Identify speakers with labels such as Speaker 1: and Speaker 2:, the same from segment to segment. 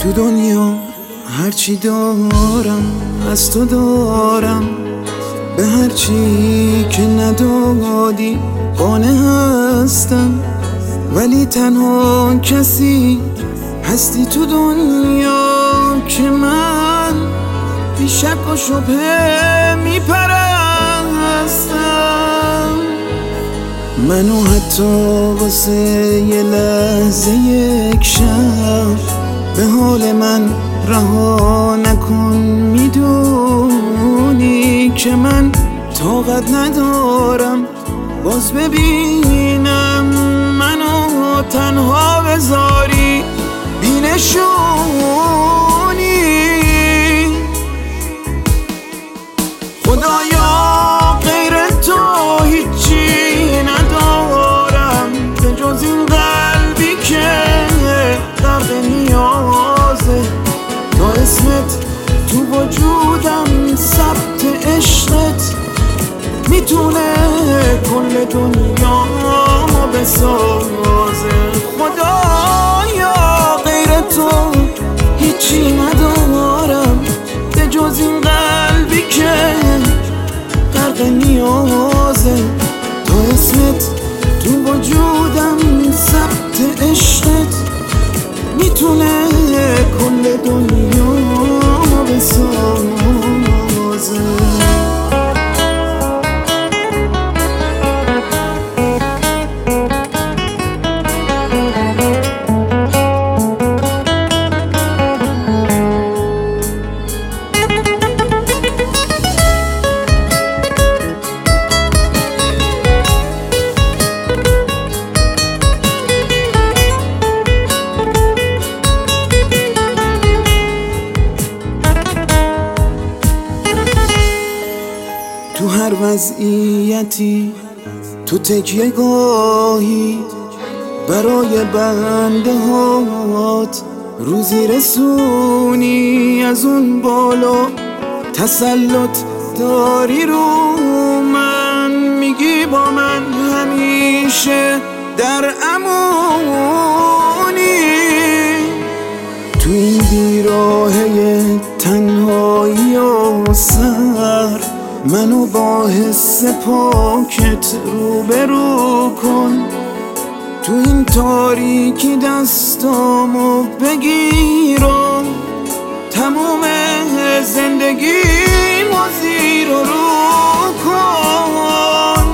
Speaker 1: تو دنیا هرچی دارم از تو دارم، به هرچی که ندادی قانع هستم، ولی تنها کسی هستی تو دنیا که من بی شک و شبهه میپرستم. منو حتی واسه یه لحظه یک شب به حال من رها نکن، میدونی که من طاقت ندارم باز ببینم منو تنها بذاری بینشونی. خدایا غیر تو هیچی ندارم به جز این قلبی که غرق نیازه، تا اسمت تو وجودم ثبت عشقت میتونه کل دنیا ما بسازه. خدایا غیر تو هیچی ندارم به جز این قلبی که غرق نیازه، تا اسمت تو وجودم ثبت عشقت میتونه کل دنیا ما بسازه. تو هر وضعیتی تو تکیه گاهی برای بنده هات روزی رسونی، از اون بالا تسلط داری رو من، میگی با من همیشه در امونی. تو این بیراهه تنهایی و سر منو با حس پاکت روبرو کن، تو این تاریکی دستامو بگیر و تموم زندگیمو زیر و رو کن.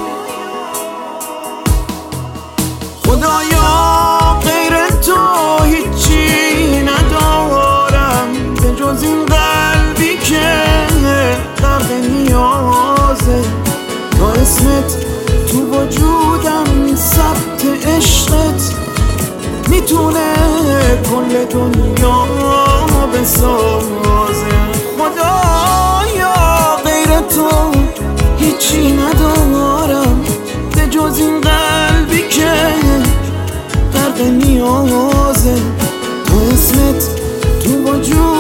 Speaker 1: خدایا غیر تو هیچی ندارم به جز این قلبی که غرق نیازه، تا اسمت تو وجودم ثبت عشقت میتونه کل دنیا بسازه. خدایا غیر تو هیچی ندارم به جز این قلبی که غرق نیازه، تا اسمت تو وجود